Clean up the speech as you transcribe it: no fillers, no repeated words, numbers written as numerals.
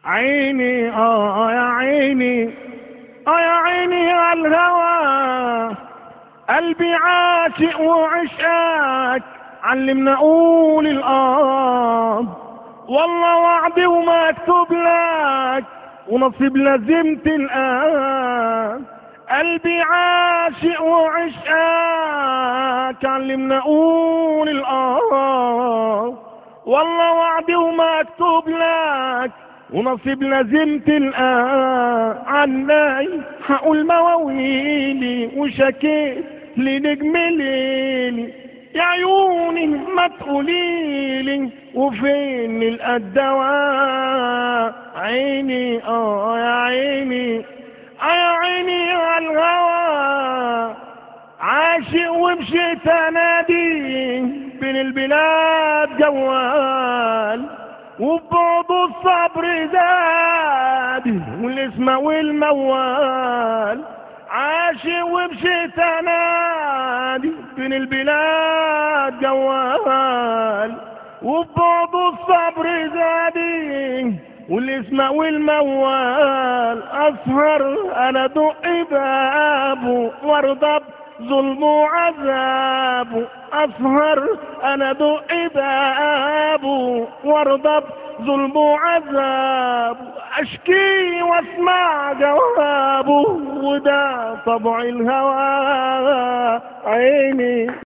عيني يا عيني يا عيني على الهوى، قلبي عاشق وعشقك علمنا اقول والله وعدي ومكتوب لك ونصيب لازم تلقاك. قلبي عاشق وعشقك علمنا اقول والله وعدي ومكتوب لك ونصيب لازم تلقاه. عني هقول مواويلي وشكيت لنجم ليلي، يا عيوني ما تقوليلي وفين الدواء. عيني يا عيني يا عيني على الهوى، عاشق ومشيت انادي بين البلاد جوال، وبعض الصبر زاد والاسم والموال. عاشق ومشيت انادي بين البلاد جوال، وبعض الصبر زاد والاسم والموال. اسهر انا دق بابه وارضى ظلم وعذابه، اسهر انا دق بابه وارضى ظلم وعذابه، اشكي واسمع جوابه وده طبع الهوى. عيني